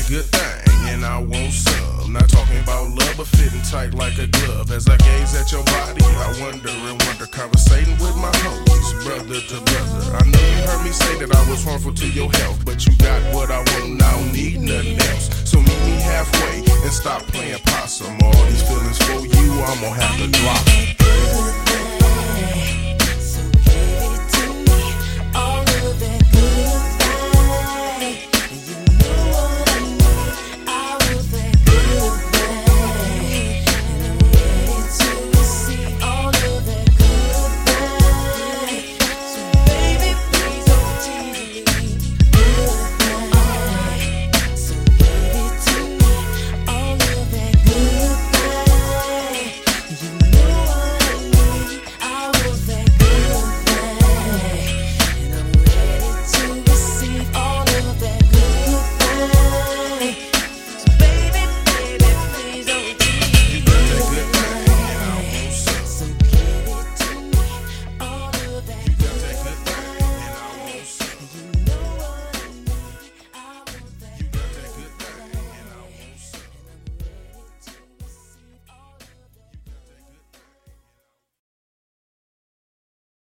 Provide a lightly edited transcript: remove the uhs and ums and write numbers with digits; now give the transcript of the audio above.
good thing, and I want some. Not talking about love, but fitting tight like a glove. As I gaze at your body, I wonder and wonder, conversating with my homies, brother to brother. I know you heard me say that I was harmful to your health, but you got what I want, and I don't need nothing else. So meet me halfway and stop playing possum. All these feelings for you, I'm gonna have to drop 'em.